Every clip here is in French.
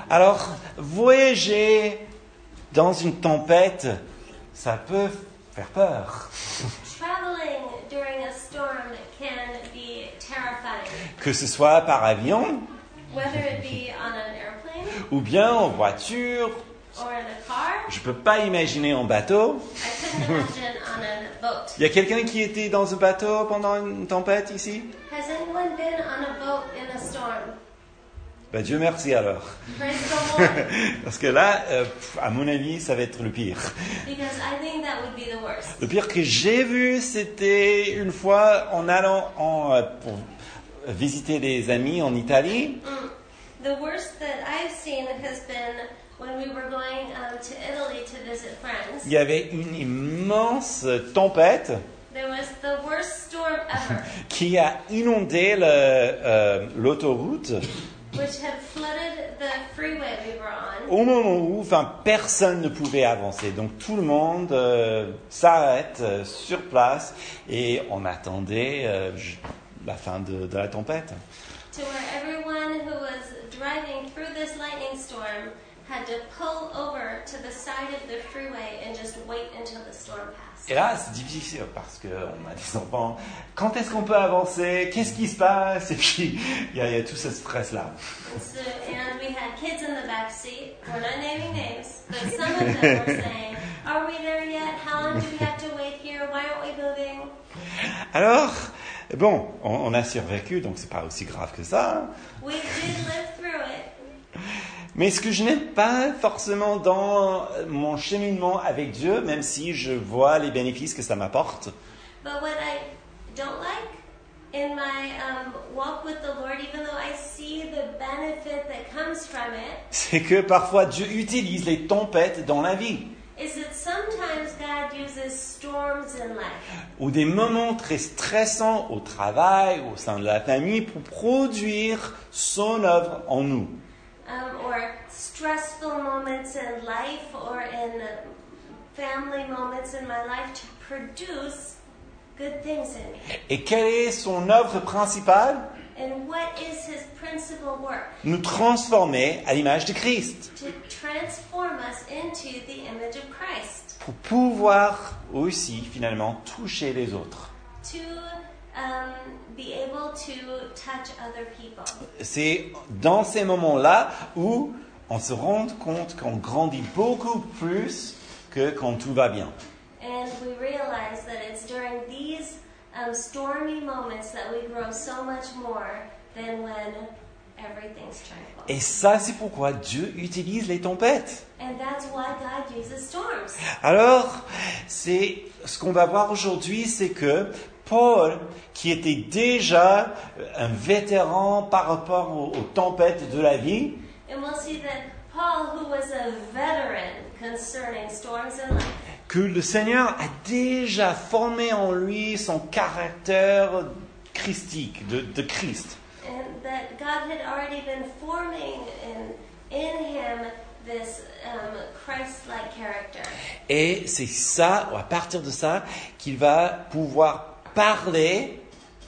Alors, voyager dans une tempête, ça peut faire peur. Traveling during a storm can be terrifying, Que ce soit par avion, whether it be on an airplane ou bien en voiture. or in a car. Je peux pas imaginer en bateau. I couldn't imagine on a boat. Il y a quelqu'un qui était dans un bateau pendant une tempête ici? Has anyone been on a boat in a storm? Ben Dieu merci alors. Praise the Lord, Parce que là, à mon avis, ça va être le pire. because I think that would be the worst. Le pire que j'ai vu, c'était une fois en allant pour visiter des amis en Italie. The worst that I've seen has been when we were going to Italy to visit friends. Il y avait une immense tempête There was the worst storm ever, qui a inondé l'autoroute which had flooded the freeway we were on. au moment où personne ne pouvait avancer. Donc tout le monde s'arrête sur place et on attendait la fin de la tempête. To where everyone who was driving through this lightning storm had to pull over to the side of the freeway and just wait until the storm passed. Et là, c'est difficile parce qu'on a des enfants. Quand est-ce qu'on peut avancer? Qu'est-ce qui se passe? Et puis, il y a tout ce stress-là. And we had kids in the back seat. We're not naming names, but some of them were saying, "Are we there yet? How long do we have to wait here? Why aren't we moving?" Alors, bon, on a survécu, donc c'est pas aussi grave que ça. Hein. We did live through it. Mais ce que je n'aime pas forcément dans mon cheminement avec Dieu, même si je vois les bénéfices que ça m'apporte, But what I don't like in my walk with the Lord, even though I see the benefit that comes from it, c'est que parfois Dieu utilise les tempêtes dans la vie, is that sometimes God uses storms in life, ou des moments très stressants au travail, au sein de la famille, pour produire son œuvre en nous. or stressful moments in life, or in family moments in my life to produce good things in me. Et quelle est son œuvre principale? And what is His principal work? Nous transformer à l'image de Christ, To transform us into the image of Christ. pour pouvoir aussi finalement toucher les autres. To be able to touch other people. C'est dans ces moments-là où on se rend compte qu'on grandit beaucoup plus que quand tout va bien. And we realize that it's during these stormy moments that we grow so much more than when everything's tranquil. Et ça, c'est pourquoi Dieu utilise les tempêtes. And that's why God uses storms. Alors, c'est ce qu'on va voir aujourd'hui, c'est que Paul, qui était déjà un vétéran par rapport aux tempêtes de la vie, And we'll see that Paul, who was a veteran concerning storms in life, que le Seigneur a déjà formé en lui son caractère christique, de Christ. and that God had already been forming in him this Christ-like character. Et c'est ça, à partir de ça, qu'il va pouvoir parler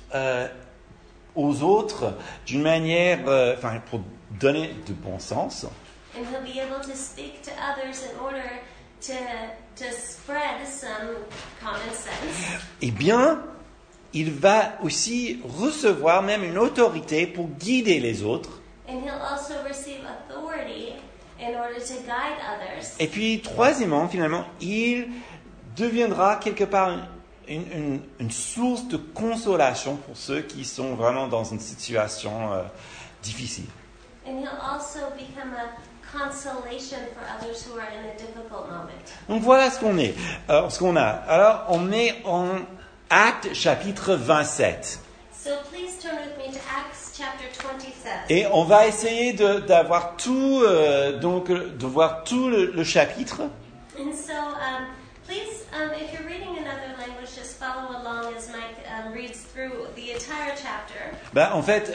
aux autres d'une manière, pour donner de bon sens. And he'll be able to speak to others in order to spread some common sense. Eh bien, il va aussi recevoir même une autorité pour guider les autres. And he'll also receive authority in order to guide others. Et puis, troisièmement, finalement, il deviendra quelque part une source de consolation pour ceux qui sont vraiment dans une situation difficile. And he'll also become a consolation for others who are in a difficult moment. Donc voilà ce qu'on a. Alors, on est en Actes chapitre 27. So please turn with me to Acts chapter 27. Et on va essayer d'avoir tout, de voir tout le chapitre. And so please, if you're reading another language, just follow along as Mike reads through the entire chapter. En fait,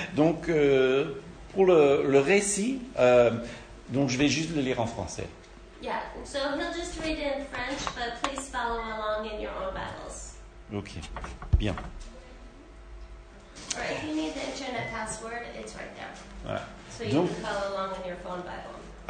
pour le récit, donc je vais juste le lire en français. Yeah, so he'll just read it in French, but please follow along in your own Bibles. Ok, bien. Or if you need the internet password, it's right there. Voilà. So you Donc, can follow along in your phone Bible.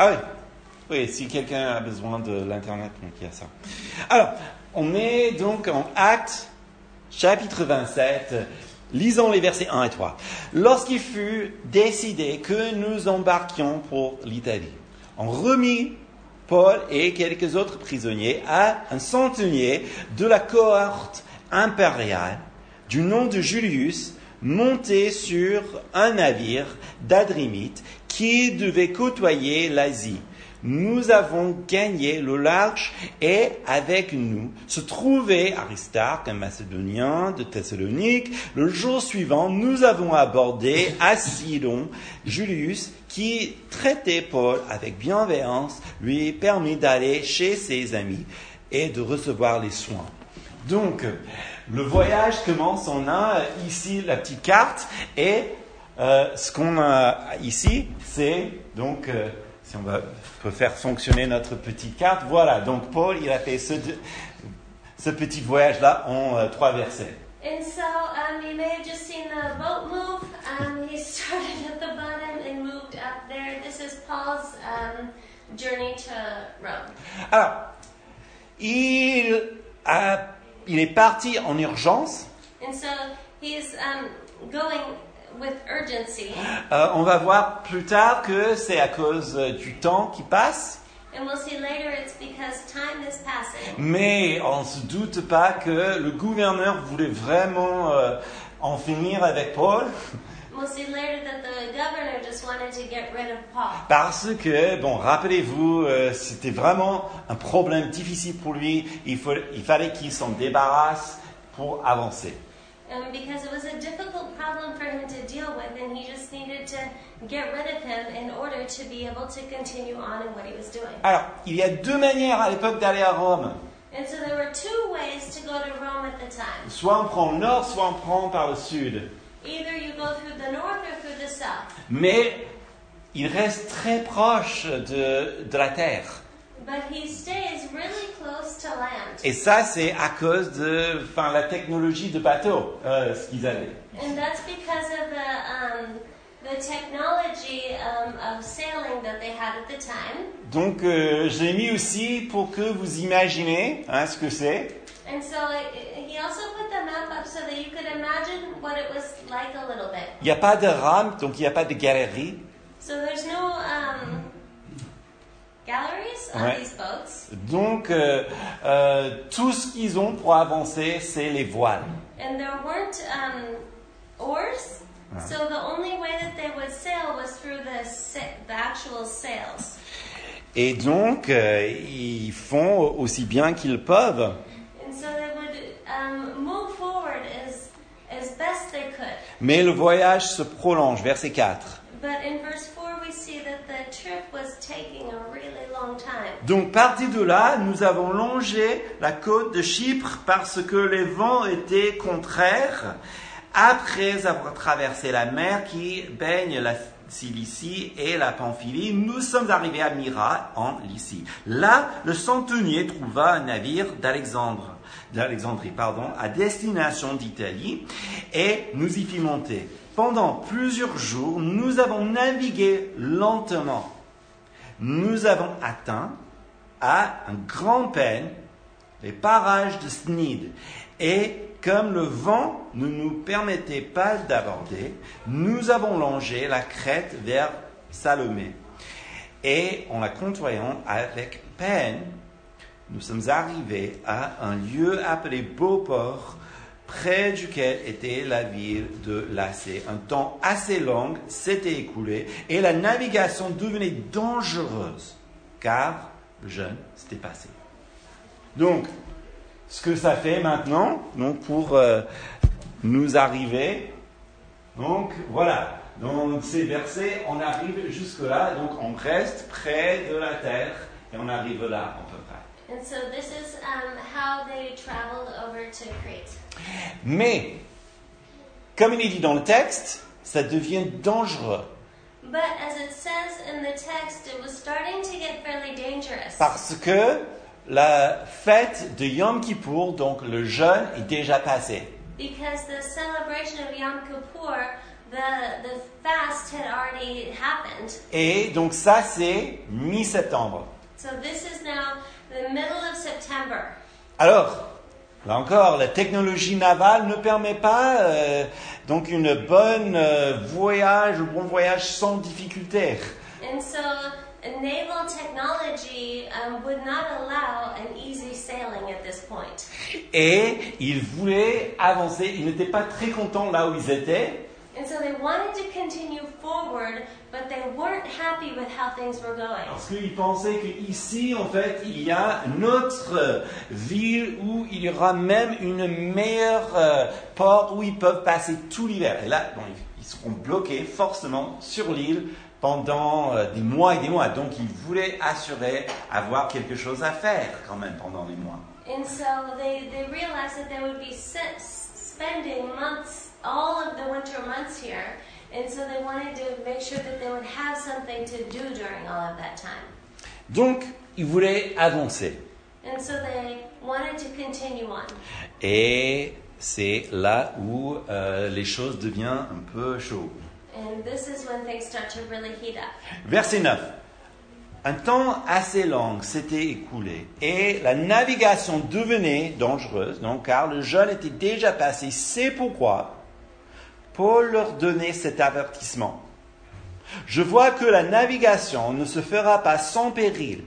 Ah oui. Oui, si quelqu'un a besoin de l'Internet, donc il y a ça. Alors, on est donc en Actes, chapitre 27. Lisons les versets 1 et 3. Lorsqu'il fut décidé que nous embarquions pour l'Italie, on remit Paul et quelques autres prisonniers à un centenier de la cohorte impériale du nom de Julius, monté sur un navire d'Adramite qui devait côtoyer l'Asie. Nous avons gagné le large et avec nous se trouvait Aristarque, un Macédonien de Thessalonique. Le jour suivant, nous avons abordé à Sidon Julius qui traitait Paul avec bienveillance, lui permit d'aller chez ses amis et de recevoir les soins. Donc, le voyage commence, on a ici la petite carte et ce qu'on a ici, c'est donc... si on peut faire fonctionner notre petite carte, voilà. Donc Paul, il a fait ce petit voyage-là en 3 versets. And so you may have just seen the boat move. He started at the bottom and moved up there. This is Paul's journey to Rome. Alors, il est parti en urgence. And so he's going with urgency. On va voir plus tard que c'est à cause du temps qui passe. And we'll see later it's because time is passing. Mais on ne se doute pas que le gouverneur voulait vraiment en finir avec Paul. We'll see later that the governor just wanted to get rid of Paul. Parce que, bon, rappelez-vous, c'était vraiment un problème difficile pour lui. Il fallait qu'il s'en débarrasse pour avancer. Because it was a difficult problem for him to deal with, and he just needed to get rid of him in order to be able to continue on in what he was doing. Alors, il y a 2 manières à l'époque d'aller à Rome. And so there were 2 ways to go to Rome at the time. Soit on prend le nord, soit on prend par le sud. Either you go through the north or through the south. Mais il reste très proche de la terre. But he stays really close to land. Et ça, c'est à cause de la technologie de bateau, ce qu'ils avaient. And that's because of the technology of sailing that they had at the time. Donc, j'ai mis aussi pour que vous imaginez ce que c'est. And so he also put the map up so that you could imagine what it was like a little bit. Il n'y a pas de rame, donc il n'y a pas de galerie. So there's no galleries on these boats. Donc, tout ce qu'ils ont pour avancer, c'est les voiles. And there weren't oars. So the only way that they would sail was through the actual sails. Et donc, ils font aussi bien qu'ils peuvent. And so they would move forward as best they could. Mais le voyage se prolonge, verset 4. But in verse 4 we see that the trip was taking a really long time. Donc, parti de là, nous avons longé la côte de Chypre parce que les vents étaient contraires. Après avoir traversé la mer qui baigne la Cilicie et la Pamphylie, nous sommes arrivés à Myra, en Lycie. Là, le centenier trouva un navire d'Alexandrie, à destination d'Italie, et nous y fîmes monter. Pendant plusieurs jours, nous avons navigué lentement. Nous avons atteint, à un grand peine, les parages de Snide, et comme le vent ne nous permettait pas d'aborder, nous avons longé la crête vers Salomé. Et en la côtoyant avec peine, nous sommes arrivés à un lieu appelé Beauport, près duquel était la ville de Lacée. Un temps assez long s'était écoulé et la navigation devenait dangereuse, car le jeûne s'était passé. Donc, ce que ça fait maintenant, donc pour nous arriver, donc voilà, dans ces versets, on arrive jusque-là, donc on reste près de la terre et on arrive là à peu près. And so this is how they traveled over to Crete. Mais, comme il est dit dans le texte, ça devient dangereux. But as it says in the text, it was starting to get fairly dangerous. Parce que la fête de Yom Kippour, donc le jeûne, est déjà passé. Because the celebration of Yom Kippur the fast had already happened. Et donc ça, c'est mi-septembre. So this is now the middle of September. Alors, là encore, la technologie navale ne permet pas donc une bonne bon voyage sans difficulté. And so naval technology would not allow an easy sailing at this point. Et ils voulaient avancer. Ils n'étaient pas très contents là où ils étaient. And so they wanted to continue forward, but they weren't happy with how things were going. Parce qu'ils pensaient qu'ici, en fait, il y a une autre ville où il y aura même une meilleure port où ils peuvent passer tout l'hiver. Et là, bon, ils seront bloqués forcément sur l'île pendant des mois et des mois. Donc, ils voulaient assurer avoir quelque chose à faire quand même pendant les mois. And so they realized that they would be spending months, all of the winter months here, and so they wanted to make sure that they would have something to do during all of that time. Donc, ils voulaient avancer. And so they wanted to continue on. Et c'est là où les choses deviennent un peu chaudes. And this is when things start to really heat up. Verset 9. Un temps assez long s'était écoulé et la navigation devenait dangereuse, donc, car le jeûne était déjà passé. C'est pourquoi Paul leur donnait cet avertissement. Je vois que la navigation ne se fera pas sans péril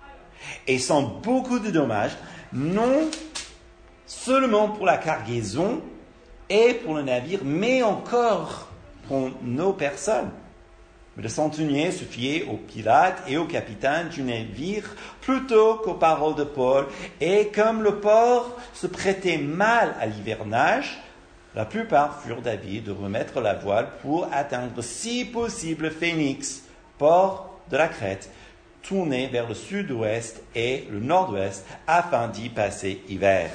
et sans beaucoup de dommages, non seulement pour la cargaison et pour le navire, mais encore pour nos personnes. Le centenier se fiait aux pilotes et au capitaine du navire plutôt qu'aux paroles de Paul. Et comme le port se prêtait mal à l'hivernage, la plupart furent d'avis de remettre la voile pour atteindre si possible Phénix, port de la Crète, tourné vers le sud-ouest et le nord-ouest afin d'y passer hiver.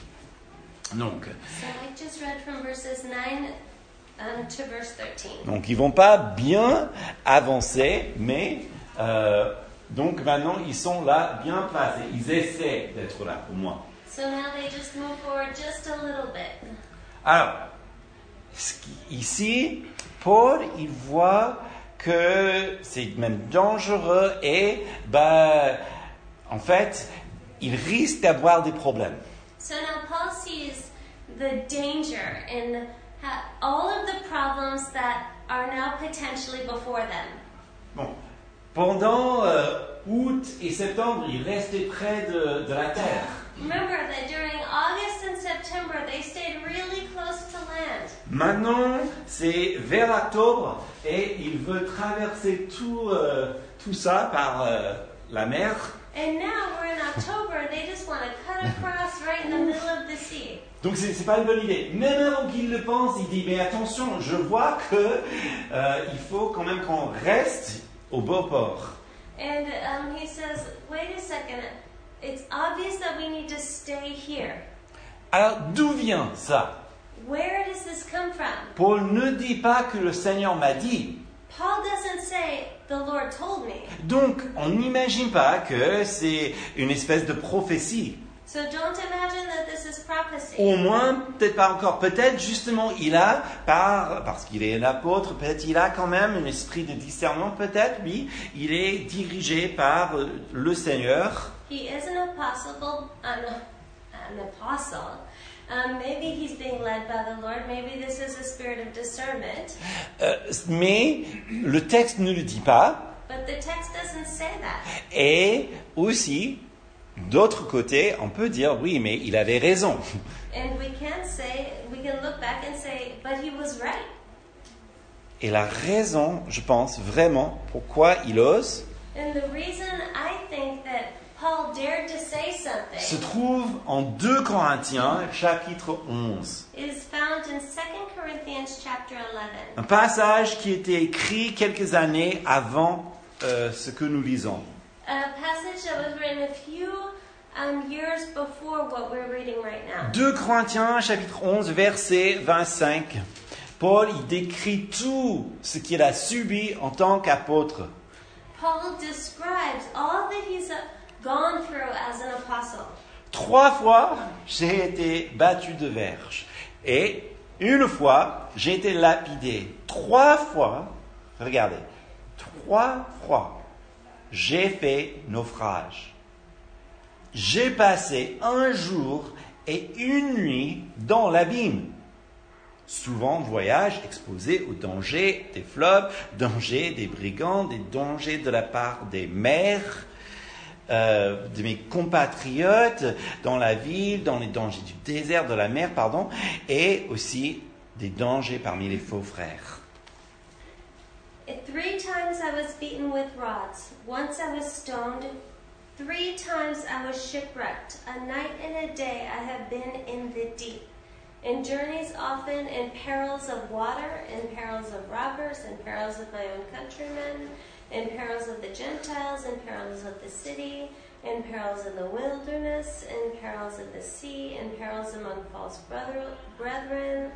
Donc, So I just read from verses 9 to verse 13. Donc, ils ne vont pas bien avancer, mais donc maintenant, ils sont là bien placés. Ils essaient d'être là, au moins. So now they just move forward just a little bit. Alors, ici, Paul, il voit que c'est même dangereux et, en fait, il risque d'avoir des problèmes. So now Paul sees the danger in all of the problems that are now potentially before them. Bon, pendant août et septembre, il restait près de la terre. Remember that during August and September, they stayed really close to land. Maintenant, c'est vers octobre et il veut traverser tout ça par la mer. And now we're in October, and they just want to cut across right in the middle of the sea. Donc c'est pas une bonne idée. Même avant qu'il le pense, il dit mais attention, je vois que il faut quand même qu'on reste au beau port. And he says, wait a second, it's obvious that we need to stay here. Alors d'où vient ça? Where does this come from? Paul ne dit pas que le Seigneur m'a dit. Paul doesn't say, the Lord told me. Donc on n'imagine pas que c'est une espèce de prophétie. So don't imagine that this is prophecy. Au moins, peut-être pas encore. Peut-être justement, il a, parce qu'il est un apôtre, peut-être il a quand même un esprit de discernement. Peut-être, oui, il est dirigé par le Seigneur. He is an apostle. Maybe he's being led by the Lord. Maybe this is a spirit of discernment. Mais le texte ne le dit pas. But the text doesn't say that. Et aussi, d'autre côté, on peut dire, oui, mais il avait raison. And we can look back and say, but he was right. Et la raison, je pense, vraiment, pourquoi il ose, And the reason I think that Paul dared to say something se trouve en 2 Corinthiens, chapitre 11. is found in 2 Corinthians chapter 11. Un passage qui était écrit quelques années avant ce que nous lisons. A passage that was written a few years before what we're reading right now. 2 Corinthiens, chapitre 11, verset 25. Paul, il décrit tout ce qu'il a subi en tant qu'apôtre. Paul describes all that he's gone through as an apostle. 3 fois, j'ai été battu de verge. Et Une fois, j'ai été lapidé. 3 fois, regardez, 3 fois, j'ai fait naufrage. J'ai passé 1 jour et 1 nuit dans l'abîme. Souvent, voyage exposé aux dangers des fleuves, dangers des brigands, des dangers de la part des mers, de mes compatriotes dans la ville, dans les dangers du désert, de la mer, et aussi des dangers parmi les faux frères. 3 times I was beaten with rods. Once I was stoned. 3 times I was shipwrecked. A night and a day I have been in the deep. In journeys often, in perils of water, in perils of robbers, in perils of my own countrymen, in perils of the Gentiles, in perils of the city, in perils in the wilderness, in perils of the sea, in perils among false brethren.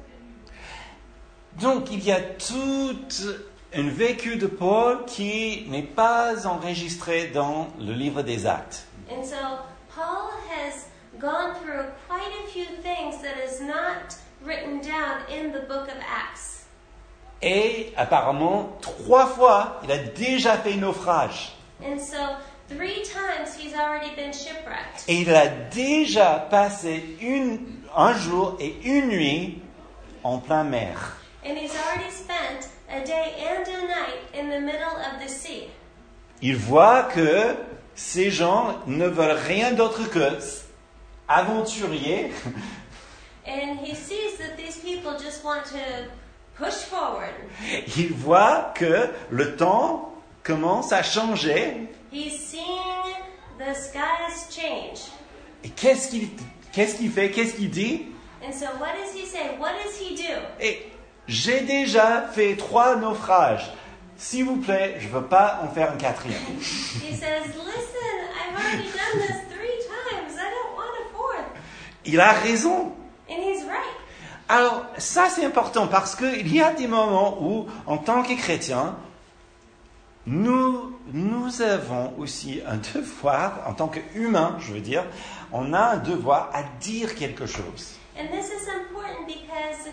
Donc, il y a toute une vécu de Paul qui n'est pas enregistrée dans le livre des Actes. And so, Paul has gone through quite a few things that is not written down in the book of Acts. Et apparemment, 3 fois, il a déjà fait naufrage. And so, 3 times he's already been shipwrecked. Et il a déjà passé un jour et 1 nuit en plein mer. And he's already spent a day and a night in the middle of the sea. Il voit que ces gens ne veulent rien d'autre que aventuriers. And he sees that these people just want to push forward. Il voit que le temps commence à changer. He's seeing the skies change. Et qu'est-ce qu'il fait? Qu'est-ce qu'il dit? And so what does he say? What does he do? Et j'ai déjà fait 3 naufrages. S'il vous plaît, je ne veux pas en faire un 4e. He says, listen, I've already done this 3 times. I don't want a 4th. Il a raison. And he's right. Alors, ça c'est important parce qu'il y a des moments où, en tant que chrétiens, nous avons aussi un devoir, en tant qu'humains, je veux dire, on a un devoir à dire quelque chose. And this is important because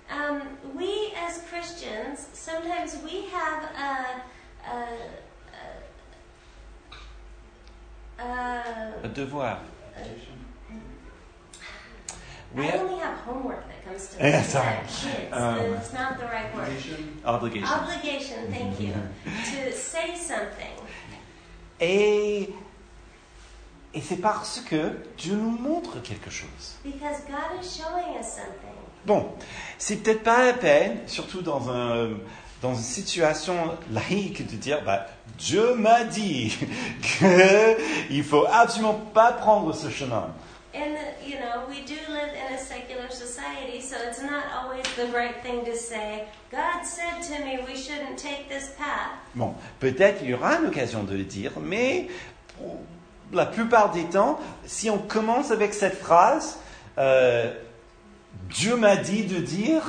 we as Christians, sometimes we have Un devoir. I only have homework that comes to me. Yeah, sorry. Kids. It's not the right word. Obligation. Obligation, thank you. To say something. Et c'est parce que Dieu nous montre quelque chose. Because God is showing us something. Bon, c'est peut-être pas la peine, surtout dans une situation laïque, de dire Dieu m'a dit qu'il faut absolument pas prendre ce chemin. And, we do live in a secular society, so it's not always the right thing to say, God said to me we shouldn't take this path. Bon, peut-être il y aura l'occasion de le dire, mais pour la plupart des temps, si on commence avec cette phrase, Dieu m'a dit de dire,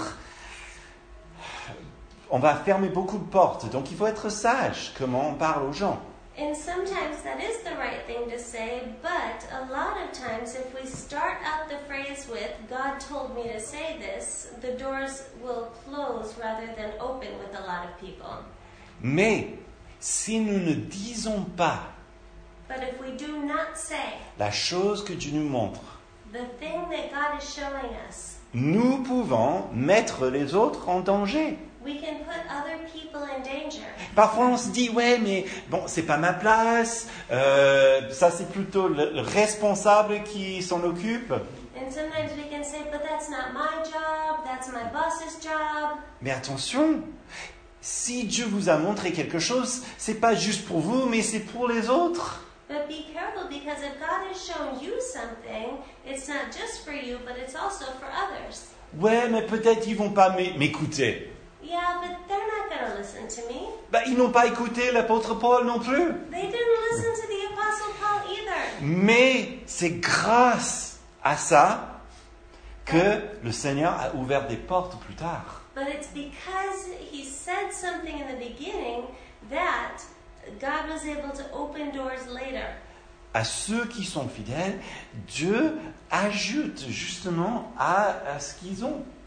on va fermer beaucoup de portes. Donc il faut être sage comment on parle aux gens. And sometimes that is the right thing to say, but a lot of times if we start out the phrase with, God told me to say this, the doors will close rather than open with a lot of people. Mais si nous ne disons pas But if we do not say la chose que Dieu nous montre, the thing that God is showing us, nous pouvons mettre les autres en danger. we can put other people in danger. Parfois on se dit, ouais, mais bon, c'est pas ma place, ça c'est plutôt le responsable qui s'en occupe. And sometimes we can say, but that's not my job, that's my boss's job. Mais attention, si Dieu vous a montré quelque chose, c'est pas juste pour vous, mais c'est pour les autres. But be careful, because if God has shown you something, it's not just for you, but it's also for others. Ouais, mais peut-être ils vont pas m'écouter. Yeah, but they're not going to listen to me. Ils n'ont pas écouté l'apôtre Paul non plus. They didn't listen to the Apostle Paul either. Mais c'est grâce à ça que le Seigneur a ouvert des portes plus tard. But it's because he said something in the beginning that God was able to open doors later. À ceux qui sont fidèles, Dieu ajoute justement à ce qu'ils ont.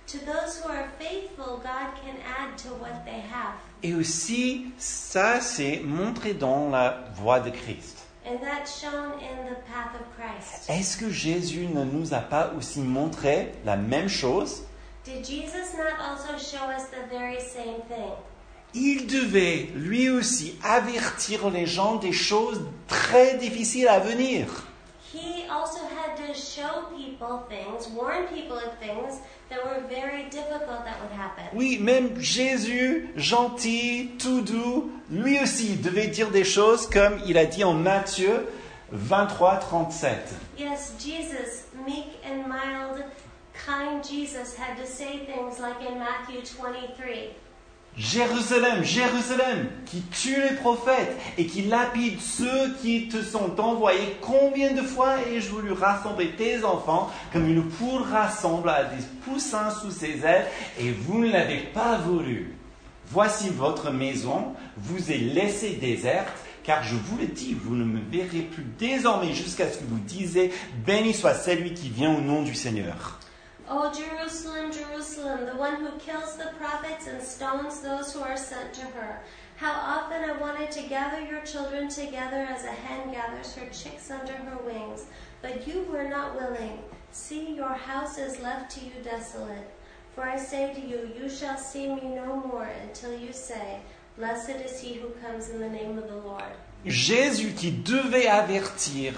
to those who are faithful, God can add to what they have. Et aussi, ça, c'est montré dans la voie de Christ. And that's shown in the path of Christ. Est-ce que Jésus ne nous a pas aussi montré la même chose? Did Jesus not also show us the very same thing? Il devait, lui aussi, avertir les gens des choses très difficiles à venir. He also had to show people things, warn people of things that were very difficult that would happen. Oui, même Jésus, gentil, tout doux, lui aussi devait dire des choses comme il a dit en Matthieu 23, 37. Yes, Jesus, meek and mild, kind Jesus, had to say things like in Matthew 23. Jérusalem, Jérusalem, qui tue les prophètes et qui lapide ceux qui te sont envoyés. Combien de fois ai-je voulu rassembler tes enfants comme une poule rassemble à des poussins sous ses ailes et vous ne l'avez pas voulu. Voici votre maison, vous est laissée déserte, car je vous le dis, vous ne me verrez plus désormais jusqu'à ce que vous disiez, béni soit celui qui vient au nom du Seigneur. O Jerusalem, Jerusalem, the one who kills the prophets and stones those who are sent to her. How often I wanted to gather your children together as a hen gathers her chicks under her wings, but you were not willing. See, your house is left to you desolate. For I say to you, you shall see me no more until you say, blessed is he who comes in the name of the Lord. Jésus qui devait avertir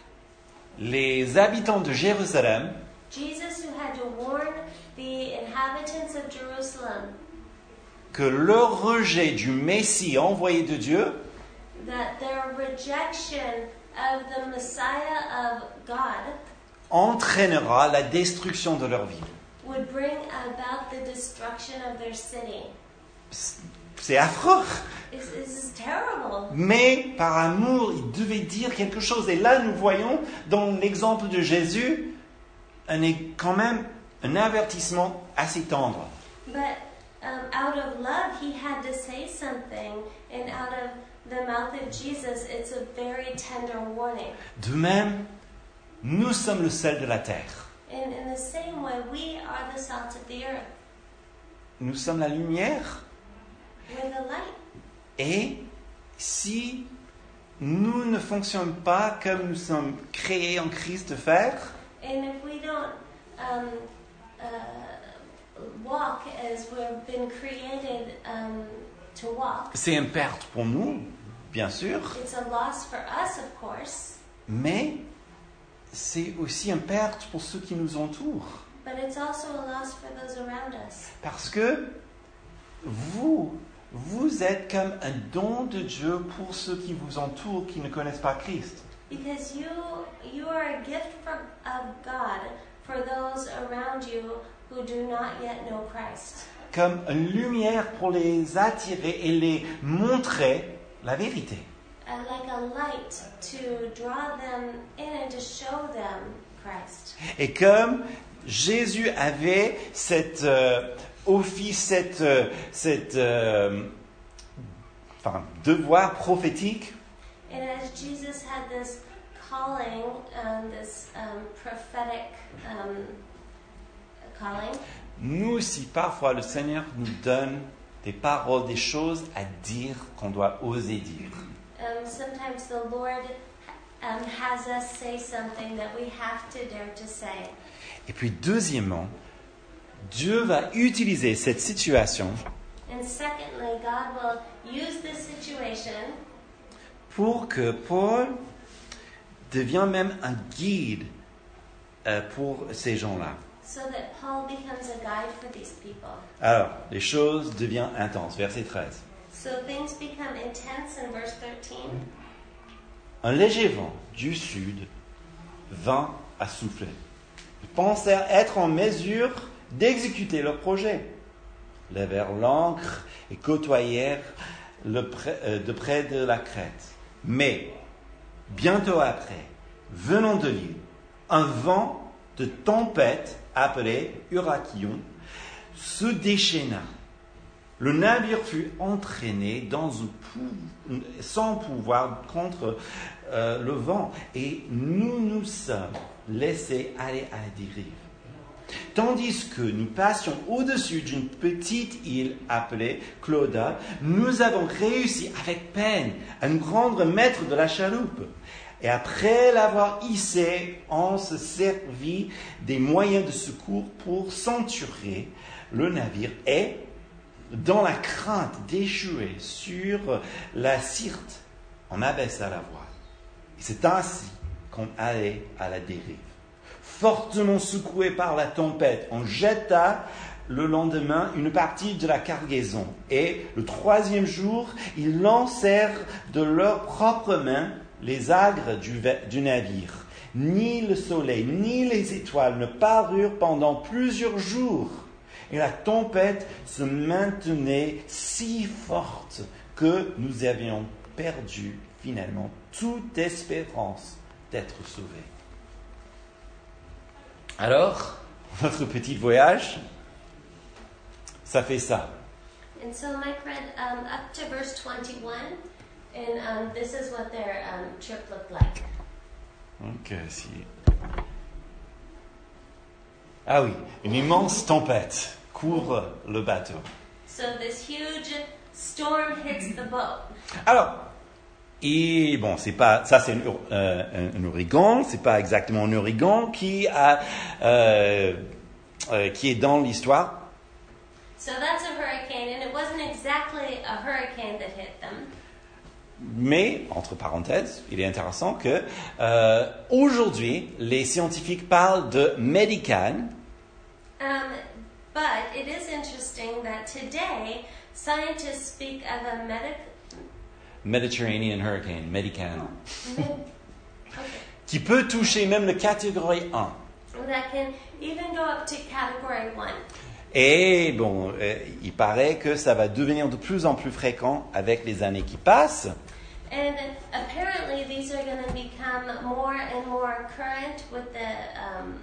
les habitants de Jérusalem Jesus who had to warn the inhabitants of Jerusalem que leur rejet du Messie envoyé de Dieu that their rejection of the Messiah of God entraînera la destruction de leur vie. would bring about the destruction of their city. C'est affreux. This is terrible. Mais par amour, il devait dire quelque chose. Et là, nous voyons dans l'exemple de Jésus quand même un avertissement assez tendre. But out of love, he had to say something, and out of the mouth of Jesus, it's a very tender warning. De même, nous sommes le sel de la terre. And in the same way, we are the salt of the earth. Nous sommes la lumière. We're the light. Et si nous ne fonctionnons pas comme nous sommes créés en Christ de faire, And if we don't walk as we've been created to walk, c'est une perte pour nous, bien sûr, it's a loss for us, of course, mais c'est aussi une perte pour ceux qui nous entourent. but it's also a loss for those around us. Parce que vous êtes comme un don de Dieu pour ceux qui vous entourent, qui ne connaissent pas Christ. Because you are a gift of God for those around you who do not yet know Christ. Comme une lumière pour les attirer et les montrer la vérité. Like a light to draw them in and to show them Christ. Et comme Jésus avait cet office, devoir prophétique, And as Jesus had this calling, this prophetic calling, nous aussi, parfois, le Seigneur nous donne des paroles, des choses à dire qu'on doit oser dire. sometimes the Lord has us say something that we have to dare to say. Et puis, deuxièmement, Dieu va utiliser cette situation And secondly, God will use this situation pour que Paul devienne même un guide pour ces gens-là. so that Paul becomes a guide for these people. Alors, les choses deviennent intenses. Verset 13. So things become intense in verse 13. Un léger vent du sud vint à souffler. Ils pensèrent être en mesure d'exécuter leur projet. Levèrent l'ancre et côtoyèrent de près de la crête. Mais, bientôt après, venant de l'île, un vent de tempête appelé Hurakion se déchaîna. Le navire fut entraîné sans pouvoir contre le vent et nous nous sommes laissés aller à la dérive. tandis que nous passions au-dessus d'une petite île appelée Clauda, nous avons réussi avec peine à nous rendre maîtres de la chaloupe. Et après l'avoir hissée, on se servit des moyens de secours pour ceinturer le navire et, dans la crainte d'échouer sur la Syrte, on abaissa la voile. Et c'est ainsi qu'on allait à la dérive. Fortement secoué par la tempête, on jeta le lendemain une partie de la cargaison. Et le 3e jour, ils lancèrent de leurs propres mains les agres du navire. Ni le soleil, ni les étoiles ne parurent pendant plusieurs jours. Et la tempête se maintenait si forte que nous avions perdu finalement toute espérance d'être sauvés. Alors, notre petit voyage, ça fait ça. And so Mike read up to verse 21, and this is what their trip looked like. Ok, si. Ah oui, une immense tempête couvre le bateau. So this huge storm hits the boat. Alors, et bon, c'est pas ça, c'est un ouragan, c'est pas exactement un ouragan qui est dans l'histoire. So that's a hurricane, and it wasn't exactly a hurricane that hit them. Mais, entre parenthèses, il est intéressant que aujourd'hui, les scientifiques parlent de Medican. But it is interesting that today scientists speak of a Mediterranean hurricane, Medican, okay, qui peut toucher même la catégorie 1. that can even go up to category 1. Et bon, il paraît que ça va devenir de plus en plus fréquent avec les années qui passent. And apparently these are going to become more and more current with the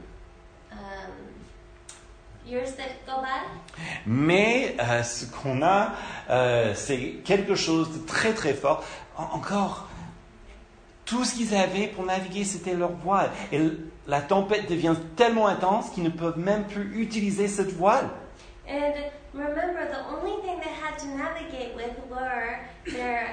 years that go by. Mais ce qu'on a, c'est quelque chose de très très fort. Encore, tout ce qu'ils avaient pour naviguer, c'était leur voile. Et la tempête devient tellement intense qu'ils ne peuvent même plus utiliser cette voile. And remember, the only thing they had to navigate with were their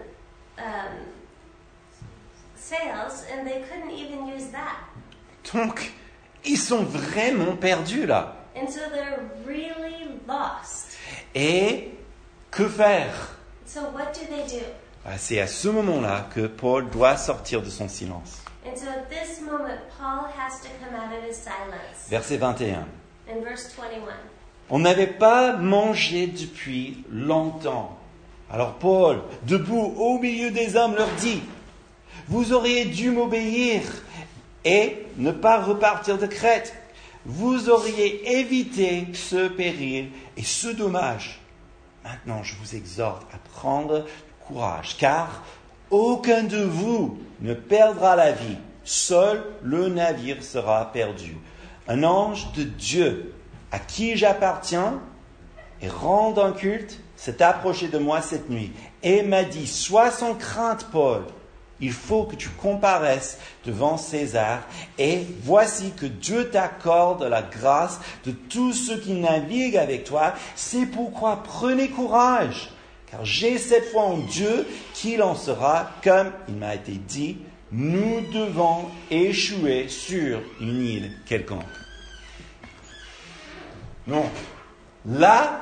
sails, and they couldn't even use that. Donc, ils sont vraiment perdus là. And so they're really lost. Et que faire? So what do they do? C'est à ce moment-là que Paul doit sortir de son silence. And so at this moment, Paul has to come out of his silence. Verset 21. In verse 21. On n'avait pas mangé depuis longtemps. Alors Paul, debout au milieu des hommes, leur dit, « Vous auriez dû m'obéir et ne pas repartir de Crète. Vous auriez évité ce péril et ce dommage. Maintenant, je vous exhorte à prendre courage, car aucun de vous ne perdra la vie. Seul le navire sera perdu. Un ange de Dieu, à qui j'appartiens et rend un culte, s'est approché de moi cette nuit et m'a dit, « Sois sans crainte, Paul. Il faut que tu comparaisses devant César et voici que Dieu t'accorde la grâce de tous ceux qui naviguent avec toi. C'est pourquoi prenez courage, car j'ai cette foi en Dieu qu'il en sera comme il m'a été dit. Nous devons échouer sur une île quelconque. » Donc, là,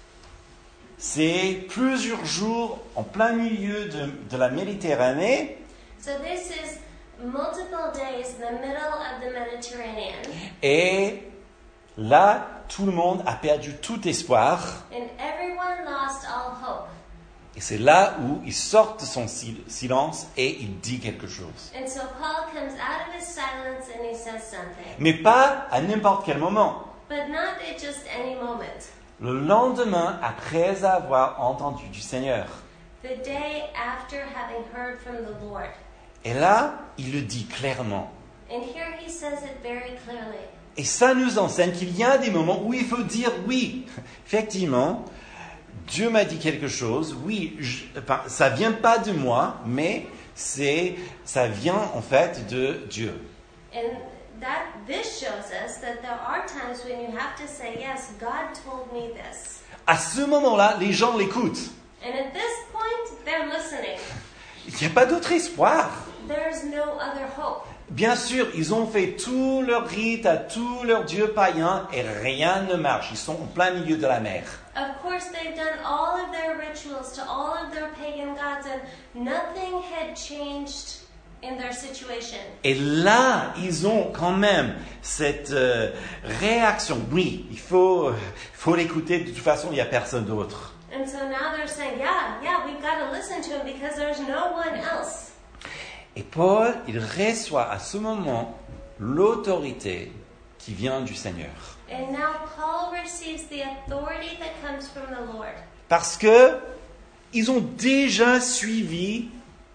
c'est plusieurs jours en plein milieu de la Méditerranée. So this is multiple days in the middle of the Mediterranean. Et là, tout le monde a perdu tout espoir. And everyone lost all hope. Et c'est là où il sort de son silence et il dit quelque chose. And so Paul comes out of his silence and he says something. Mais pas à n'importe quel moment. But not at just any moment. Le lendemain, après avoir entendu du Seigneur. The day after having heard from the Lord. Et là, il le dit clairement. And here he says it very clearly. Et ça nous enseigne qu'il y a des moments où il faut dire oui. Effectivement, Dieu m'a dit quelque chose. Oui, ça vient pas de moi, mais ça vient en fait de Dieu. And this shows us that there are times when you have to say, yes, God told me this. À ce moment-là, les gens l'écoutent. And at this point, they're listening. Il n'y a pas d'autre espoir. There's no other hope. Bien sûr, ils ont fait tout leur rite à tous leurs dieux païens et rien ne marche. Ils sont en plein milieu de la mer. Of course, they've done all of their rituals to all of their pagan gods, and nothing had changed in their situation. Et là, ils ont quand même cette réaction. Oui, il faut l'écouter. De toute façon, il n'y a personne d'autre. And so now they're saying, yeah, we've got to listen to him because there's no one else. Et Paul, il reçoit à ce moment l'autorité qui vient du Seigneur. And now Paul receives the authority that comes from the Lord. Parce que ils ont déjà suivi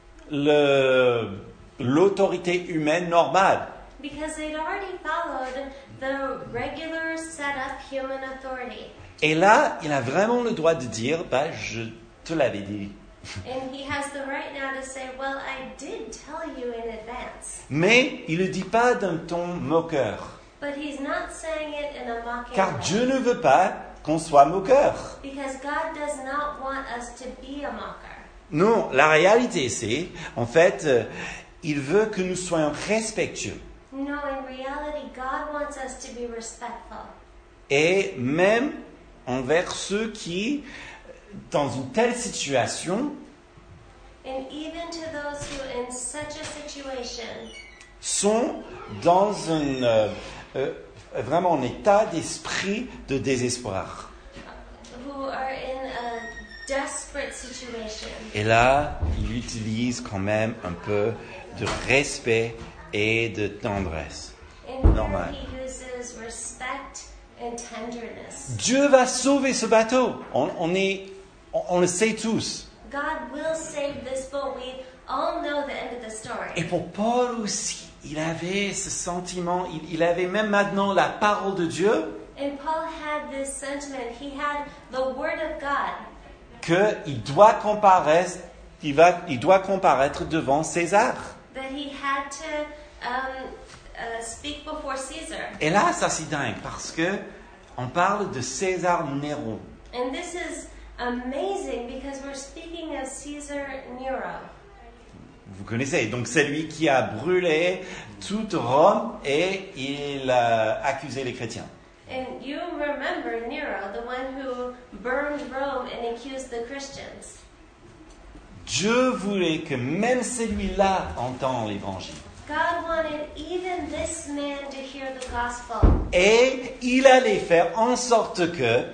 l'autorité humaine normale. Because they'd already followed the regular set-up human authority. Et là, il a vraiment le droit de dire, je te l'avais dit. And he has the right now to say, well, I did tell you in advance. Mais il ne le dit pas d'un ton moqueur. But he's not saying it in a mocking Car way. Dieu ne veut pas qu'on soit moqueur. Because God does not want us to be a mocker. Non, la réalité c'est, en fait, il veut que nous soyons respectueux. No, in reality, God wants us to be respectful. Et même envers ceux qui, dans une telle situation, And even to those who in such a situation sont dans vraiment un état d'esprit de désespoir. who are in a desperate situation. Et là, il utilise quand même un peu de respect et de tendresse. And here Normal. he uses respect and tenderness. Dieu va sauver ce bateau. On le sait tous. God will save this boat. We all know the end of the story. Et pour Paul aussi, il avait ce sentiment, il avait même maintenant la parole de Dieu, And Paul had this sentiment. He had the word of God qu'il doit comparaître, il doit comparaître devant César. that he had to speak before Caesar. Et là, ça c'est dingue parce que on parle de César Néron. And this is amazing because we're speaking of Caesar Nero. Vous connaissez, donc c'est lui qui a brûlé toute Rome et il a accusé les chrétiens. And you remember Nero, the one who burned Rome and accused the Christians. Dieu voulait que même celui-là entende l'évangile. God wanted even this man to hear the gospel. Et il allait faire en sorte que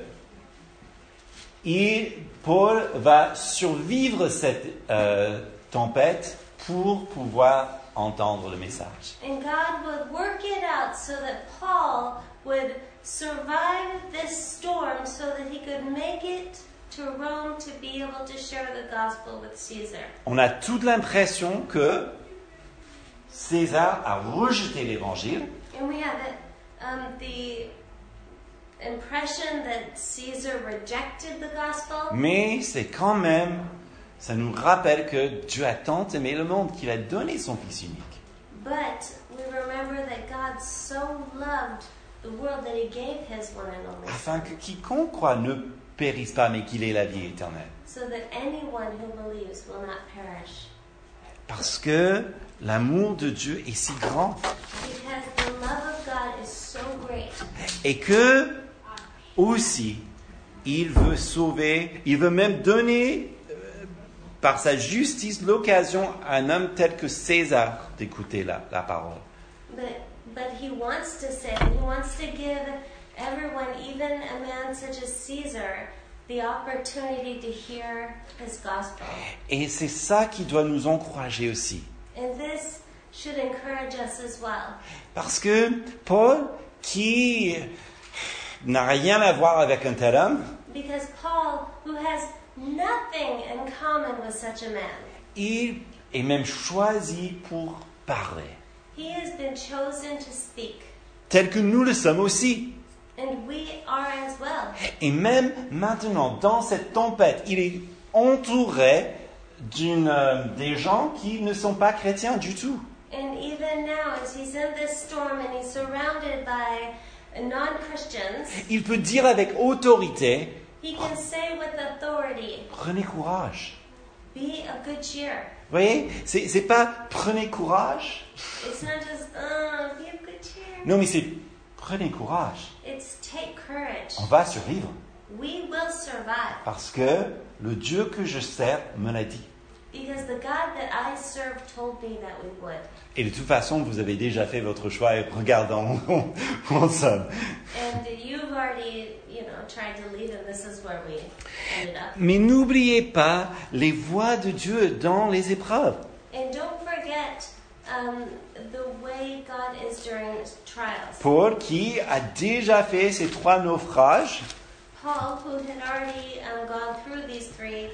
Paul va survivre cette tempête pour pouvoir entendre le message. And God would work it out so that Paul would survive this storm so that he could make it to Rome to be able to share the gospel with Caesar. On a toute l'impression que César a rejeté l'évangile, And we have the impression that Caesar rejected the gospel. mais c'est quand même, ça nous rappelle que Dieu a tant aimé le monde qu'il a donné son Fils unique. But we remember that God so loved the world that he gave his one and only Afin son, que quiconque croit ne périsse pas, mais qu'il ait la vie éternelle. so that anyone who believes will not perish. Parce que l'amour de Dieu est si grand. Because the love of God is so great. Et que, aussi, il veut sauver, il veut même donner, par sa justice, l'occasion à un homme tel que César d'écouter la parole. But he wants to say, he wants to give everyone, even a man such as Caesar, the opportunity to hear his gospel. Et c'est ça qui doit nous encourager aussi. And this should encourage us as well. Parce que Paul, qui n'a rien à voir avec un tel homme, Because Paul, who has nothing in common with such a man, il est même choisi pour parler. he has been chosen to speak. Tel que nous le sommes aussi. And we are as well. Et même maintenant, dans cette tempête, il est entouré des gens qui ne sont pas chrétiens du tout. And even now, as he's in this storm and he's surrounded by non-Christians, il peut dire avec autorité, he can say with authority, prenez courage. be of good cheer. Vous voyez, c'est pas prenez courage. It's not just, be of good cheer. Non, mais c'est prenez courage. It's take courage. On va survivre. We will survive. Parce que le Dieu que je sers me l'a dit. Because the God that I serve told me that we would. Et de toute façon, vous avez déjà fait votre choix et regardons où on sommes. And you've already, tried to lead, and this is where we ended up. Mais n'oubliez pas les voies de Dieu dans les épreuves. And don't forget the way God is during trials. Paul, qui a déjà fait ces 3 naufrages, Paul, who had already gone through these 3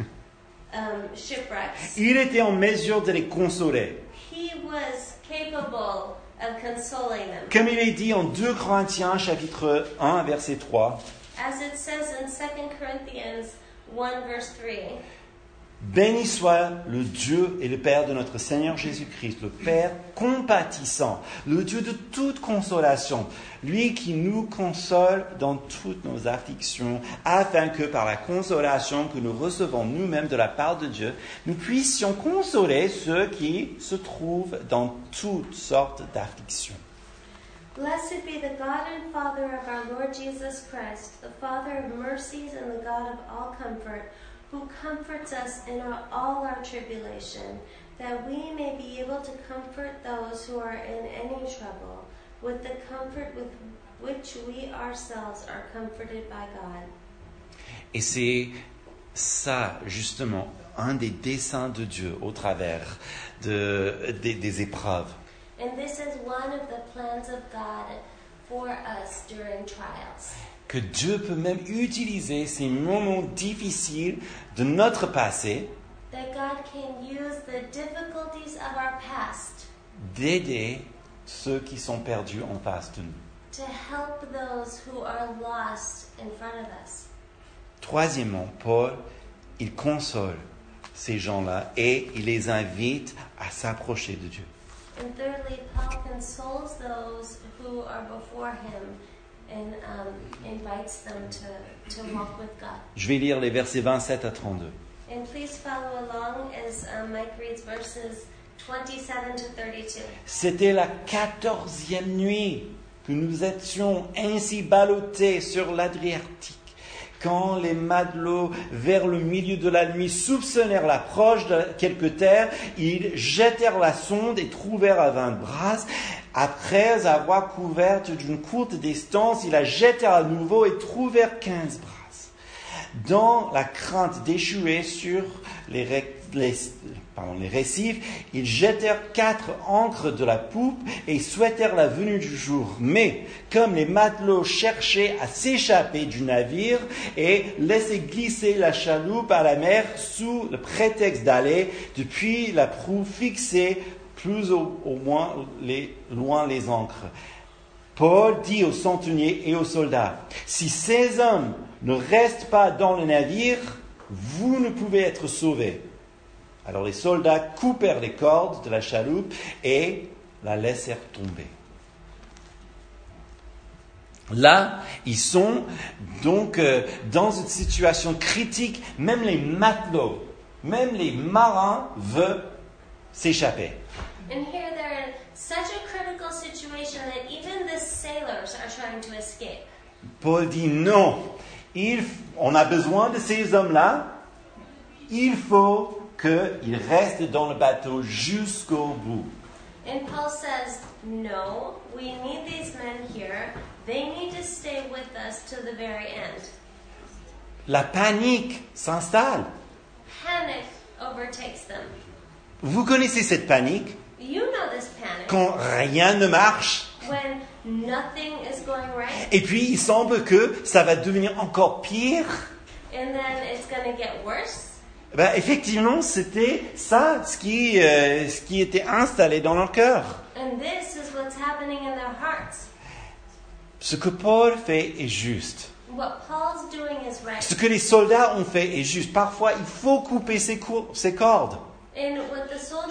shipwrecks, il était en mesure de les consoler. he was capable of consoling them. Comme il est dit en 2 Corinthiens chapitre 1 verset 3, As it says in 2 Corinthians 1 verse 3, béni soit le Dieu et le Père de notre Seigneur Jésus-Christ, le Père compatissant, le Dieu de toute consolation, lui qui nous console dans toutes nos afflictions, afin que par la consolation que nous recevons nous-mêmes de la part de Dieu, nous puissions consoler ceux qui se trouvent dans toutes sortes d'afflictions. Blessed be the God and Father of our Lord Jesus Christ, the Father of mercies and the God of all comfort, who comforts us in all our tribulation, that we may be able to comfort those who are in any trouble, with the comfort with which we ourselves are comforted by God. Et c'est ça, justement, un des desseins de Dieu au travers des épreuves. And this is one of the plans of God for us during trials. Que Dieu peut même utiliser ces moments difficiles de notre passé That God can use the difficulties of our past d'aider ceux qui sont perdus en face de nous. to help those who are lost in front of us. Troisièmement, Paul, il console ces gens-là et il les invite à s'approcher de Dieu. And thirdly, Paul consoles those who are before him and invites them to walk with God. Je vais lire les versets 27 à 32. And please follow along as Mike reads verses 27 to 32. C'était la 14e nuit que nous étions ainsi ballottés sur l'Adriatique. Quand les matelots, vers le milieu de la nuit, soupçonnèrent l'approche de quelque terre, ils jetèrent la sonde et trouvèrent à 20 brasses. Après avoir couvert d'une courte distance, ils la jetèrent à nouveau et trouvèrent 15 brasses. Dans la crainte d'échouer sur les récifs, ils jetèrent 4 ancres de la poupe et souhaitèrent la venue du jour. Mais, comme les matelots cherchaient à s'échapper du navire et laisser glisser la chaloupe à la mer sous le prétexte d'aller depuis la proue fixée plus au moins loin les ancres, Paul dit aux centeniers et aux soldats, « Si ces hommes ne restent pas dans le navire, vous ne pouvez être sauvés. » Alors les soldats coupèrent les cordes de la chaloupe et la laissèrent tomber. Là, ils sont donc dans une situation critique. Même les matelots, même les marins veulent s'échapper. And here they're in such a critical situation that even the sailors are trying to escape. Paul dit non, on a besoin de ces hommes-là, il faut qu'ils restent dans le bateau jusqu'au bout. And Paul says, no, we need these men here. They need to stay with us to the very end. La panique s'installe. Panic overtakes them. Vous connaissez cette panique? You know this panic. Quand rien ne marche. When nothing is going right. Et puis il semble que ça va devenir encore pire. And then it's going to get worse. Ben, effectivement, c'était ça ce qui était installé dans leur cœur. And this is what's happening in their hearts. Ce que Paul fait est juste. What Paul's doing is right. Ce que les soldats ont fait est juste. Parfois, il faut couper ses cordes. And what the soldiers are doing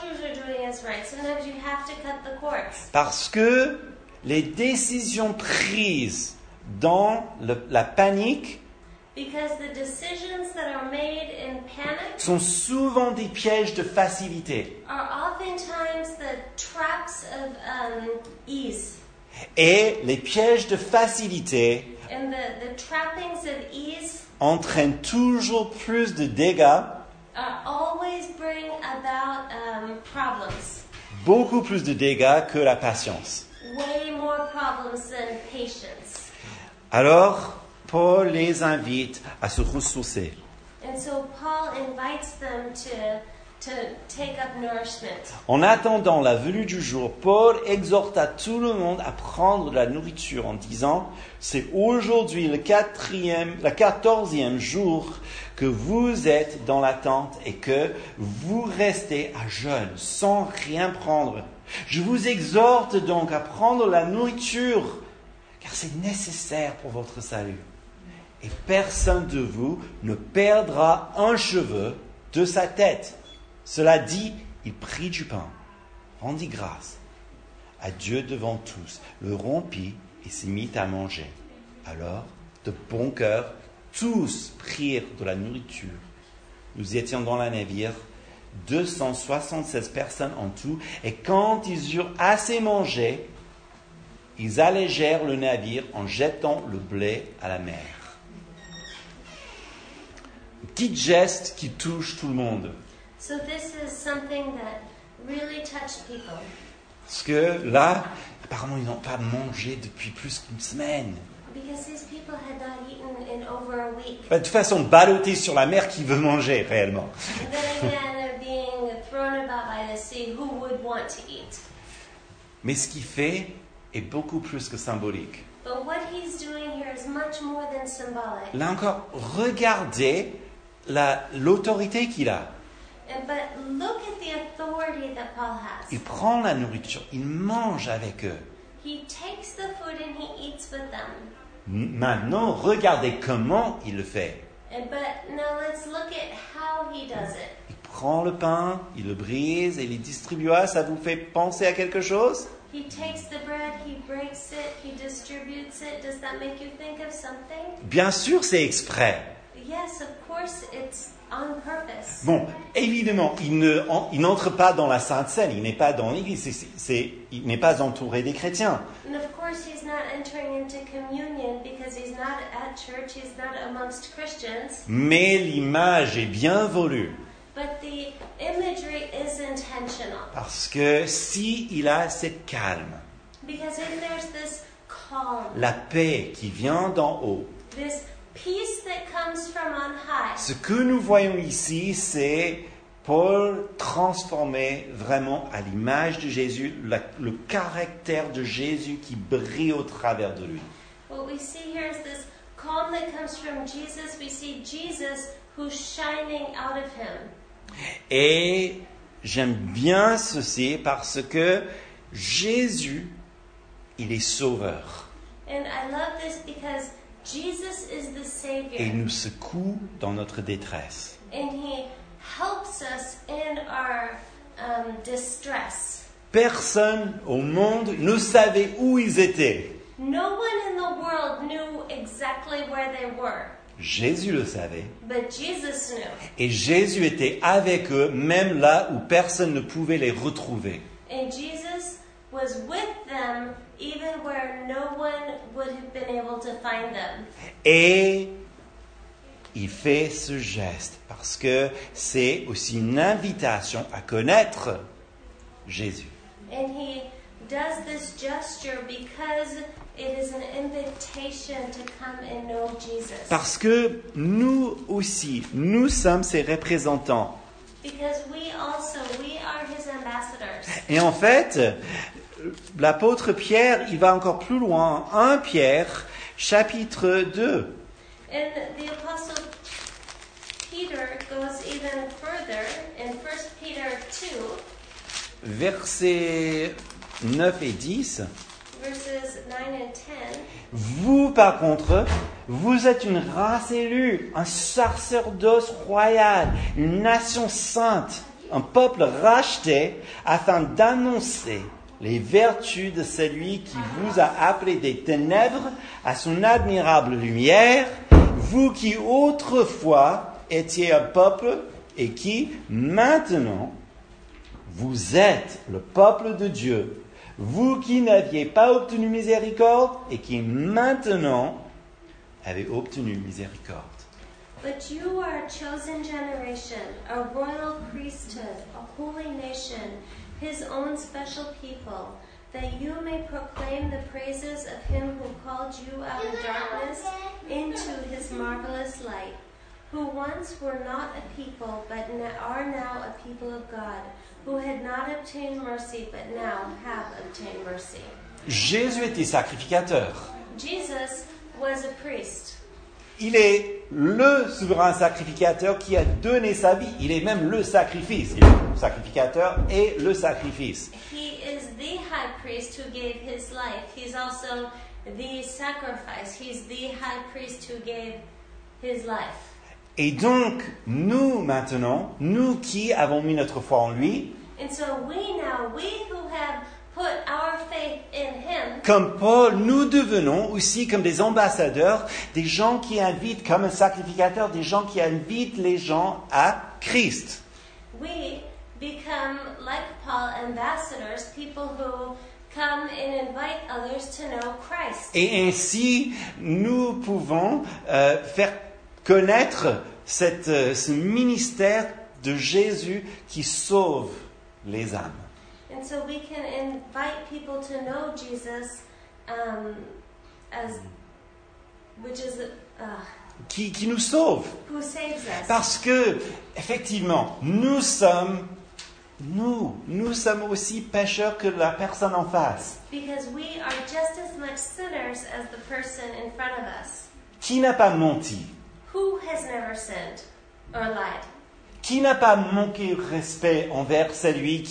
doing is right. Sometimes you have to cut the cords. Parce que les décisions prises dans la panique Because the decisions that are made in panic sont souvent des pièges de facilité. are oftentimes the traps of ease. Et les pièges de facilité And the trappings of ease entraînent toujours plus de dégâts, always bring about problems. beaucoup plus de dégâts que la patience. Way more problems than patience. Alors, Paul les invite à se ressourcer. And so Paul invites them to take up nourishment. En attendant la venue du jour, Paul exhorte à tout le monde à prendre de la nourriture en disant « C'est aujourd'hui le 14e jour que vous êtes dans l'attente et que vous restez à jeûne sans rien prendre. Je vous exhorte donc à prendre la nourriture, car c'est nécessaire pour votre salut. Et personne de vous ne perdra un cheveu de sa tête. » Cela dit, il prit du pain, rendit grâce à Dieu devant tous, le rompit et s'y mit à manger. Alors, de bon cœur, tous prirent de la nourriture. Nous étions dans le navire, 276 personnes en tout, et quand ils eurent assez mangé, ils allégèrent le navire en jetant le blé à la mer. Un petit geste qui touche tout le monde. So this is something that really touched people. Parce que là, apparemment, ils n'ont pas mangé depuis plus qu'une semaine. Because these people had not eaten in over a week. De toute façon, ballotté sur la mer, qui veut manger réellement? And then again, being thrown about by the sea, who would want to eat? Mais ce qu'il fait est beaucoup plus que symbolique. But what he's doing here is much more than symbolic. Là encore, regardez l'autorité qu'il a. But look at the authority that Paul has. Il prend la nourriture, il mange avec eux. He takes the food and he eats with them. Maintenant, regardez comment il le fait. But now let's look at how he does it. Il prend le pain, il le brise et il distribue. Ah, ça vous fait penser à quelque chose? He takes the bread, he breaks it, he distributes it. Does that make you think of something? Bien sûr, c'est exprès. Yes, of course it's on purpose. Bon, évidemment, il n'entre pas dans la Sainte Seine, il n'est pas dans l'Église, il n'est pas entouré des chrétiens. And of course he's not entering into communion because he's not at church, he's not amongst Christians. Mais l'image est bien voulue. But the imagery is intentional. Parce que si il a cette calme, Because if there's this calm, la paix qui vient d'en haut, this peace that comes from on high, ce que nous voyons ici, c'est Paul transformé vraiment à l'image de Jésus, le caractère de Jésus qui brille au travers de lui. what we see here is this calm that comes from Jesus. We see Jesus who's shining out of him. Et j'aime bien ceci parce que Jésus, il est sauveur. And I love this because Jesus is the Et Savior. il nous secoue dans notre détresse. And he helps us in our distress. Personne au monde ne savait où ils étaient. No one in the world knew exactly where they were, Jésus le savait. but Jesus knew. Et Jésus était avec eux, même là où personne ne pouvait les retrouver. And Jesus was with them even where no one would have been able to find them. Et il fait ce geste parce que c'est aussi une invitation à connaître Jésus. And he does this gesture because it is an invitation to come and know Jesus. Parce que nous aussi, nous sommes ses représentants. Because we are his ambassadors. Et en fait, l'apôtre Pierre, il va encore plus loin. 1 Pierre, chapitre 2. And the apostle Peter goes even further in 1 Peter 2, Versets 9 et 10. verses 9 and 10. Vous, par contre, vous êtes une race élue, un sacerdoce royal, une nation sainte, un peuple racheté afin d'annoncer les vertus de celui qui vous a appelé des ténèbres à son admirable lumière, vous qui autrefois étiez un peuple et qui, maintenant, vous êtes le peuple de Dieu, vous qui n'aviez pas obtenu miséricorde et qui, maintenant, avez obtenu miséricorde. But you are a chosen generation, a royal priesthood, a holy nation, his own special people, that you may proclaim the praises of him who called you out of darkness into his marvelous light, who once were not a people, but are now a people of God, who had not obtained mercy, but now have obtained mercy. Jésus était sacrificateur. Jesus was a priest. Il est le souverain sacrificateur qui a donné sa vie. Il est même le sacrifice. Il est le sacrificateur et le sacrifice. He is the high priest who gave his life. He's also the sacrifice. He's the high priest who gave his life. Et donc, nous maintenant, nous qui avons mis notre foi en lui, And so we who have put our faith in him, comme Paul, nous devenons aussi comme des ambassadeurs, des gens qui invitent, comme un sacrificateur, des gens qui invitent les gens à Christ. we become, like Paul, ambassadors, people who come and invite others to know Christ. Et ainsi, nous pouvons faire connaître ce ministère de Jésus qui sauve les âmes. And so we can invite people to know Jesus, Qui nous sauve. who saves us. Parce que, effectivement, nous sommes aussi pécheurs que la personne en face. Because we are just as much sinners as the person in front of us. Qui n'a pas menti? Who has never sinned or lied? Qui n'a pas manqué respect envers celui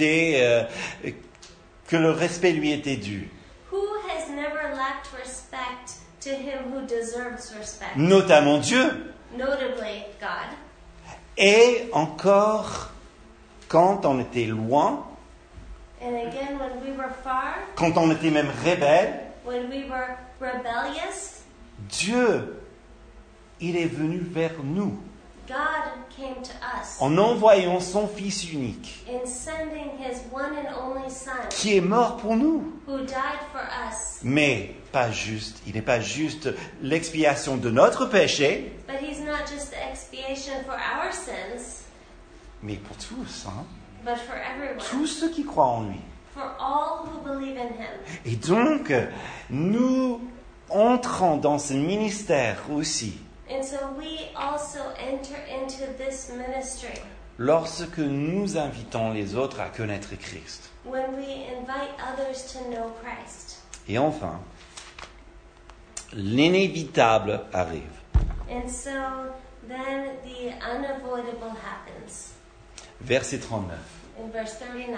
que le respect lui était dû? Who has never lacked respect to him who deserves respect? Notamment Dieu. Notably, God. Et encore, quand on était loin, And again, when we were far, quand on était même rebelle, when we were rebellious, Dieu, il est venu vers nous God came to us en envoyant son Fils unique, in sending his one and only Son, qui est mort pour nous. who died for us. Mais pas juste, il n'est pas juste l'expiation de notre péché, But he's not just the expiation for our sins, mais pour tous, hein? but for everyone. Tous ceux qui croient en lui. For all who believe in him. Et donc, nous entrons dans ce ministère aussi And so we also enter into this ministry lorsque nous invitons les autres à connaître Christ. when we invite others to know Christ. Et enfin, l'inévitable arrive. And so then the unavoidable happens. Verset 39. In verse 39.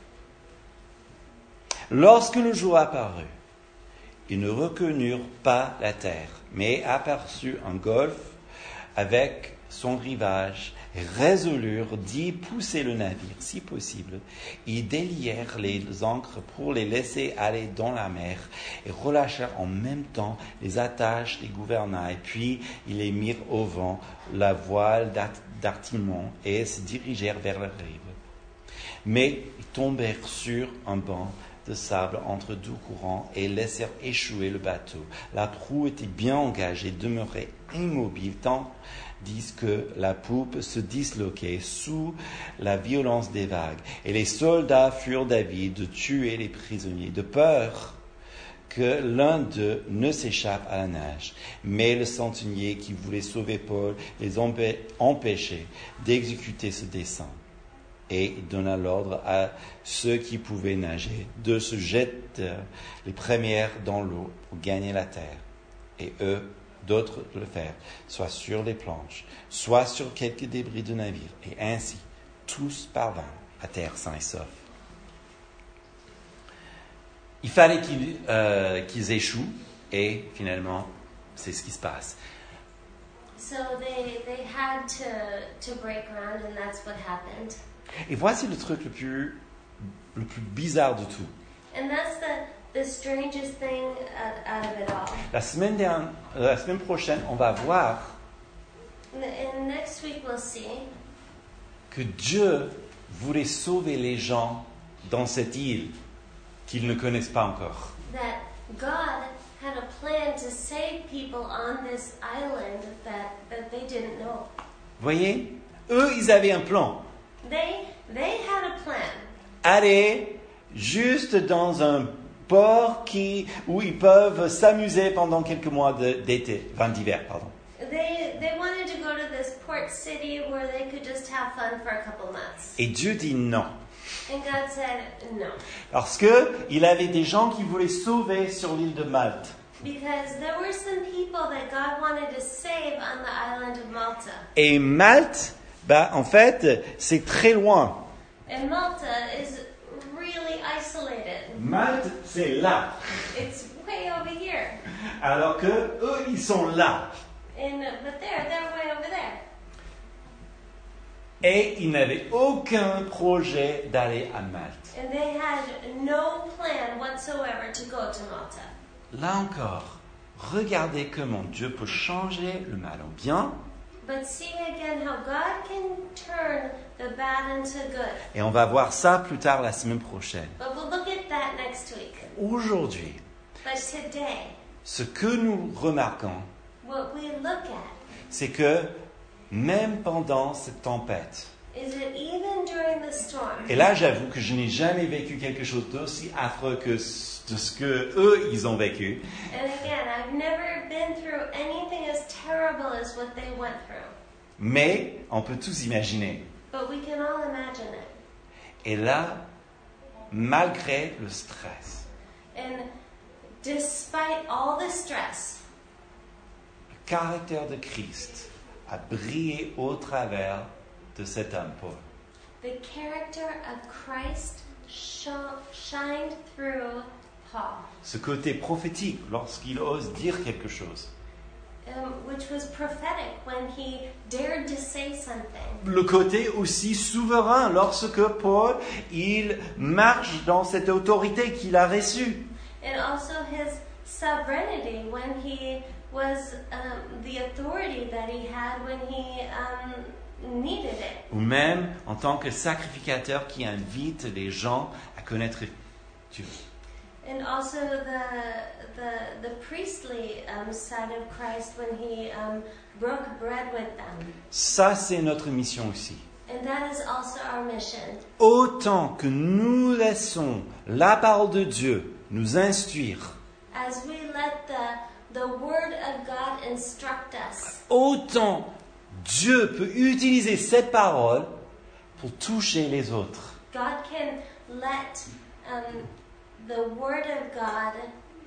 Lorsque le jour apparut, ils ne reconnurent pas la terre, mais aperçurent un golfe avec son rivage et résolurent d'y pousser le navire, si possible. Ils délièrent les ancres pour les laisser aller dans la mer et relâchèrent en même temps les attaches des gouvernails. Puis ils les mirent au vent, la voile d'artimon, et se dirigèrent vers la rive. Mais ils tombèrent sur un banc de sable entre deux courants et laissèrent échouer le bateau. La proue était bien engagée, demeurait immobile, tandis que la poupe se disloquait sous la violence des vagues. Et les soldats furent d'avis de tuer les prisonniers, de peur que l'un d'eux ne s'échappe à la nage. Mais le centenier qui voulait sauver Paul les empêchait d'exécuter ce dessein. Et il donna l'ordre à ceux qui pouvaient nager de se jeter les premières dans l'eau pour gagner la terre. Et eux, d'autres le faire, soit sur les planches, soit sur quelques débris de navire. Et ainsi, tous parvinrent à terre sains et saufs. Il fallait qu'ils échouent, et finalement, c'est ce qui se passe. So they had to break ground, and that's what happened. Et voici le truc le plus bizarre de tout. And that's the strangest thing out of it all. La semaine prochaine, on va voir And next week we'll see que Dieu voulait sauver les gens dans cette île qu'ils ne connaissent pas encore. that God had a plan to save people on this island that they didn't know. Voyez, eux, ils avaient un plan. They had a plan. Aller juste dans un port où ils peuvent s'amuser pendant quelques mois d'hiver, pardon. They wanted to go to this port city where they could just have fun for a couple months. Et Dieu dit non. And God said no. Parce qu'il avait des gens qui voulaient sauver sur l'île de Malte. Because there were some people that God wanted to save on the island of Malta. Et Malte, en fait, c'est très loin. And Malta is really isolated. Malte, c'est là. It's way over here. Alors que eux, ils sont là. But they're way over there. Et ils n'avaient aucun projet d'aller à Malte. And they had no plan whatsoever to go to Malta. Là encore, regardez comment Dieu peut changer le mal en bien. But see again how God can turn the bad into good. Et on va voir ça plus tard la semaine prochaine. But we'll look at that next week. Aujourd'hui, But today, ce que nous remarquons, what we look at c'est que même pendant cette tempête, is that even during the storm, et là j'avoue que je n'ai jamais vécu quelque chose d'aussi affreux que de ce que eux ils ont vécu, and again, I've never been through anything as terrible as what they went through. mais on peut tous imaginer. But we can all imagine it. Et là, malgré le stress, And despite all the stress, le caractère de Christ a brillé au travers de cet homme Paul. the character of Christ shined through Paul, Ce côté prophétique lorsqu'il ose dire quelque chose. which was prophetic when he dared to say something. Le côté aussi souverain lorsque Paul, il marche dans cette autorité qu'il a reçue. And also his sovereignty when he was the authority that he had when he needed it. Ou même en tant que sacrificateur qui invite les gens à connaître Dieu. And also the priestly side of Christ when he broke bread with them. Ça, c'est notre mission aussi. And that is also our mission. Autant que nous laissons la parole de Dieu nous instruire, As we let the word of God instruct us, autant Dieu peut utiliser cette parole pour toucher les autres. God can let the word of God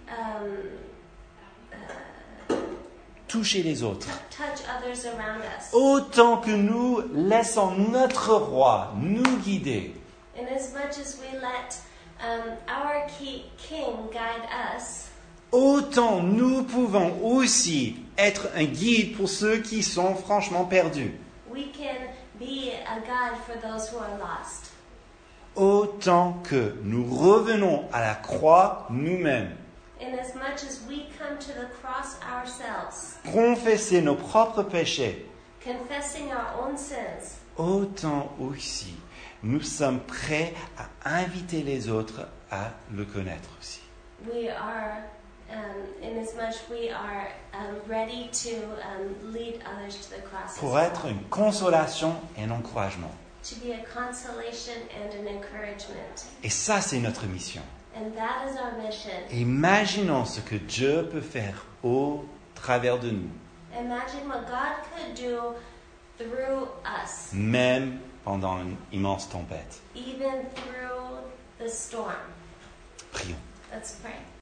Toucher les autres. touch others around us. Autant que nous laissons notre roi nous guider, And as much as we let our king guide us, autant nous pouvons aussi être un guide pour ceux qui sont franchement perdus. we can be a guide for those who are lost. Autant que nous revenons à la croix nous-mêmes, And as much as we come to the cross ourselves, confesser nos propres péchés, confessing our own sins, autant aussi nous sommes prêts à inviter les autres à le connaître aussi. we are, in as much we are ready to lead others to the cross as Pour well. être une consolation et un encouragement. To be a consolation and an encouragement. Et ça, c'est notre mission. And that is our mission. Imaginons ce que Dieu peut faire au travers de nous, Imagine what God could do through us, même pendant une immense tempête. even through the storm. Prions. Let's pray.